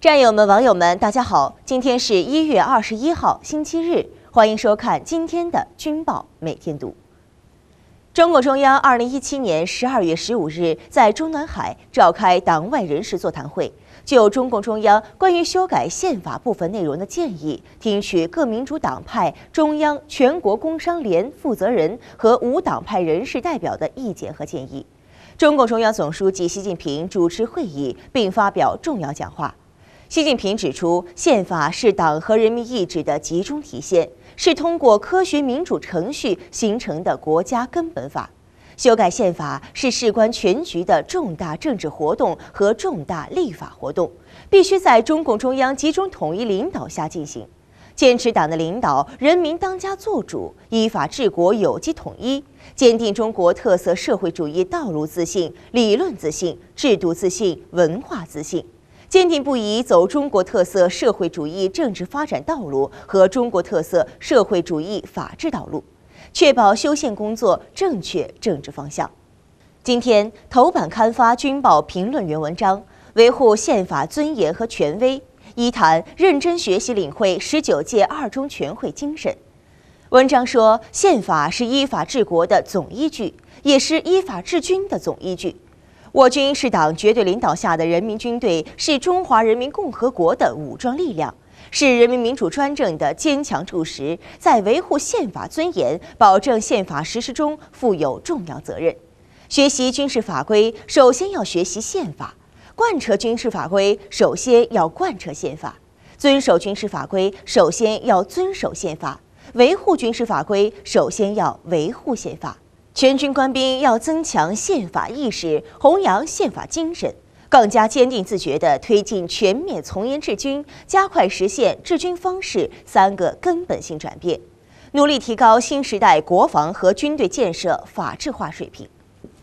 战友们、网友们，大家好！今天是1月21号，星期日，欢迎收看今天的《军报每天读》。中共中央2017年12月15日在中南海召开党外人士座谈会，就中共中央关于修改宪法部分内容的建议，听取各民主党派、中央、全国工商联负责人和无党派人士代表的意见和建议。中共中央总书记习近平主持会议并发表重要讲话。习近平指出，宪法是党和人民意志的集中体现，是通过科学民主程序形成的国家根本法。修改宪法是事关全局的重大政治活动和重大立法活动，必须在中共中央集中统一领导下进行。坚持党的领导，人民当家作主，依法治国有机统一，坚定中国特色社会主义道路自信、理论自信、制度自信、文化自信。坚定不移走中国特色社会主义政治发展道路和中国特色社会主义法治道路，确保修宪工作正确政治方向。今天头版刊发军报评论员文章，维护宪法尊严和权威，一谈认真学习领会19届二中全会精神。文章说，宪法是依法治国的总依据，也是依法治军的总依据。我军是党绝对领导下的人民军队，是中华人民共和国的武装力量，是人民民主专政的坚强柱石，在维护宪法尊严、保证宪法实施中负有重要责任。学习军事法规，首先要学习宪法；贯彻军事法规，首先要贯彻宪法；遵守军事法规，首先要遵守宪法；维护军事法规，首先要维护宪法。全军官兵要增强宪法意识，弘扬宪法精神，更加坚定自觉地推进全面从严治军，加快实现治军方式3个根本性转变，努力提高新时代国防和军队建设法治化水平。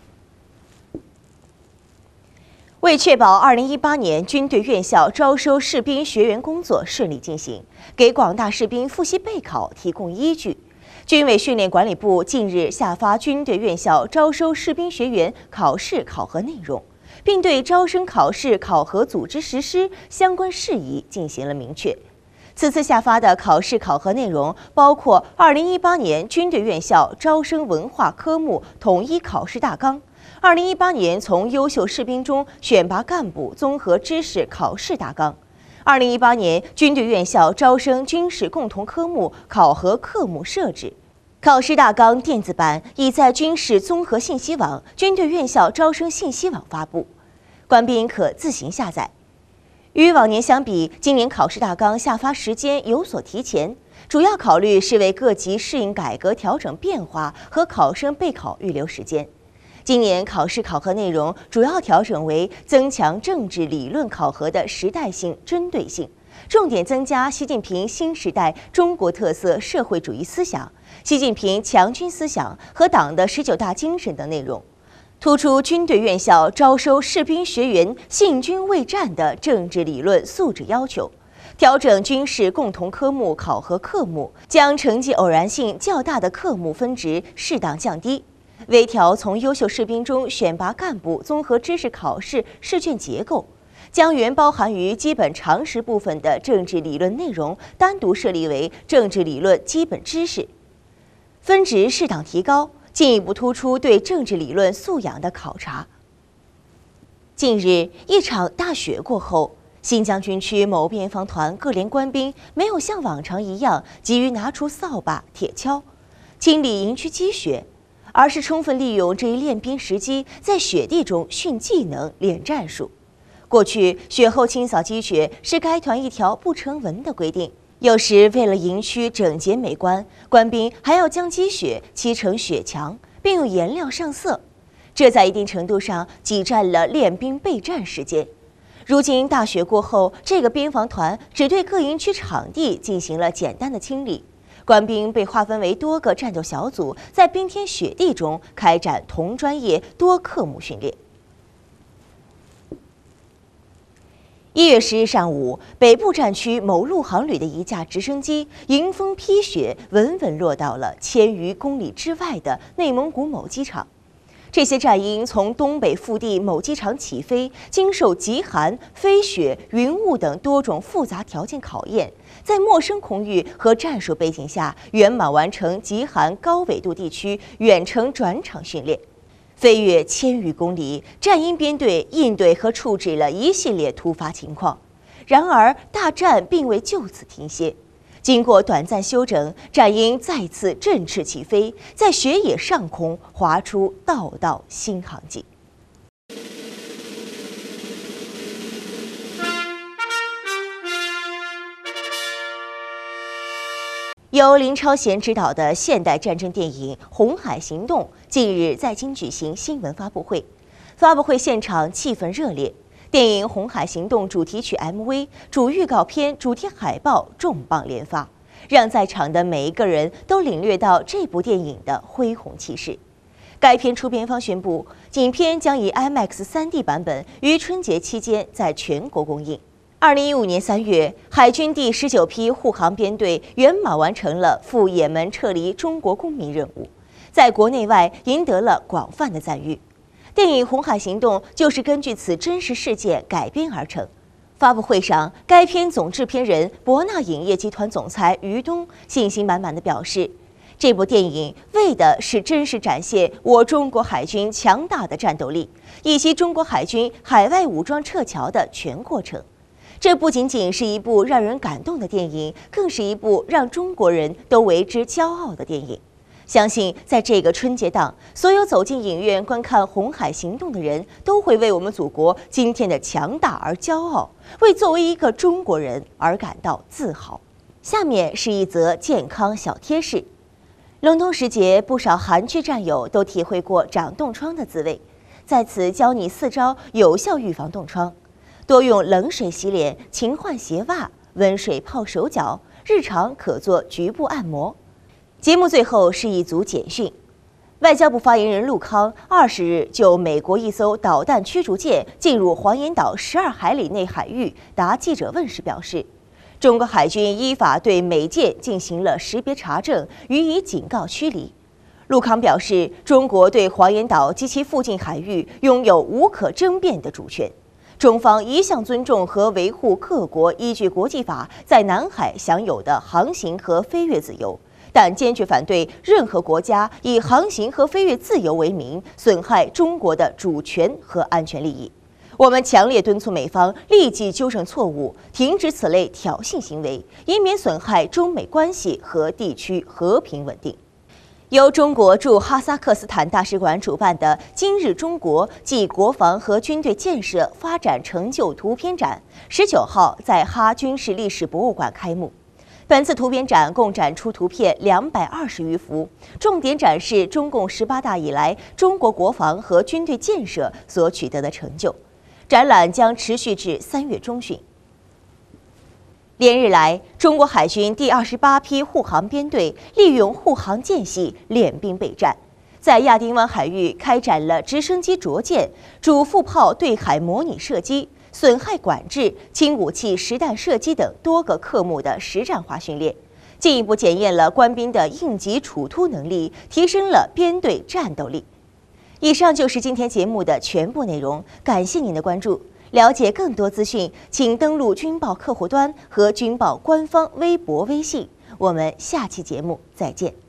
为确保2018年军队院校招收士兵学员工作顺利进行，给广大士兵复习备考提供依据，军委训练管理部近日下发军队院校招收士兵学员考试考核内容，并对招生考试考核组织实施相关事宜进行了明确。此次下发的考试考核内容包括2018年军队院校招生文化科目统一考试大纲、2018年从优秀士兵中选拔干部综合知识考试大纲、2018年军队院校招生军事共同科目考核科目设置。考试大纲电子版已在军事综合信息网、军队院校招生信息网发布，官兵可自行下载。与往年相比，今年考试大纲下发时间有所提前，主要考虑是为各级适应改革调整变化和考生备考预留时间。今年考试考核内容主要调整为增强政治理论考核的时代性、针对性，重点增加习近平新时代中国特色社会主义思想、习近平强军思想和党的19大精神等内容，突出军队院校招收士兵学员信军畏战的政治理论素质要求，调整军事共同科目考核科目，将成绩偶然性较大的科目分值适当降低，微调从优秀士兵中选拔干部综合知识考试试卷结构，将原包含于基本常识部分的政治理论内容单独设立为政治理论基本知识，分值适当提高，进一步突出对政治理论素养的考察。近日，一场大雪过后，新疆军区某边防团各连官兵没有像往常一样急于拿出扫把、铁锹清理营区积雪，而是充分利用这一练兵时机，在雪地中训技能、练战术。过去，雪后清扫积雪是该团一条不成文的规定。有时为了营区整洁美观，官兵还要将积雪漆成雪墙，并用颜料上色，这在一定程度上挤占了练兵备战时间。如今大雪过后，这个边防团只对各营区场地进行了简单的清理，官兵被划分为多个战斗小组，在冰天雪地中开展同专业多科目训练。1月10日上午，北部战区某陆航旅的一架直升机迎风披雪，稳稳落到了1000余公里之外的内蒙古某机场。 这些战鹰从东北腹地某机场起飞，经受极寒、飞雪、云雾等多种复杂条件考验，在陌生空域和战术背景下，圆满完成极寒高纬度地区远程转场训练。飞越1000余公里，战鹰编队应对和处置了一系列突发情况。然而，大战并未就此停歇。经过短暂休整，战鹰再次振翅起飞，在雪野上空划出道道新航迹。由林超贤执导的现代战争电影《红海行动》近日在京举行新闻发布会，发布会现场气氛热烈。电影《红海行动》主题曲 MV、主预告片、主题海报重磅连发，让在场的每一个人都领略到这部电影的恢宏气势。该片出片方宣布，影片将以 IMAX 3D 版本于春节期间在全国公映。2015年3月，海军第19批护航编队圆满完成了赴也门撤离中国公民任务，在国内外赢得了广泛的赞誉。电影《红海行动》就是根据此真实事件改编而成。发布会上，该片总制片人博纳影业集团总裁于东信心满满地表示，这部电影为的是真实展现我中国海军强大的战斗力，以及中国海军海外武装撤侨的全过程。这不仅仅是一部让人感动的电影，更是一部让中国人都为之骄傲的电影。相信在这个春节档，所有走进影院观看《红海行动》的人，都会为我们祖国今天的强大而骄傲，为作为一个中国人而感到自豪。下面是一则健康小贴士：隆冬时节，不少韩区战友都体会过长冻疮的滋味，在此教你4招有效预防冻疮。多用冷水洗脸，勤换鞋袜，温水泡手脚，日常可做局部按摩。节目最后是一组简讯。外交部发言人陆康20日就美国一艘导弹驱逐舰进入黄岩岛12海里内海域答记者问时表示，中国海军依法对美舰进行了识别查证，予以警告驱离。陆康表示，中国对黄岩岛及其附近海域拥有无可争辩的主权，中方一向尊重和维护各国依据国际法在南海享有的航行和飞越自由，但坚决反对任何国家以航行和飞越自由为名，损害中国的主权和安全利益。我们强烈敦促美方立即纠正错误，停止此类挑衅行为，以免损害中美关系和地区和平稳定。由中国驻哈萨克斯坦大使馆主办的“今日中国”暨国防和军队建设发展成就图片展19号在哈军事历史博物馆开幕。本次图片展共展出图片220余幅，重点展示中共18大以来中国国防和军队建设所取得的成就。展览将持续至3月中旬。连日来，中国海军第28批护航编队利用护航间隙练兵备战，在亚丁湾海域开展了直升机着舰、主副炮对海模拟射击、损害管制、轻武器实弹射击等多个科目的实战化训练，进一步检验了官兵的应急处突能力，提升了编队战斗力。以上就是今天节目的全部内容，感谢您的关注。了解更多资讯，请登录军报客户端和军报官方微博、微信。我们下期节目再见。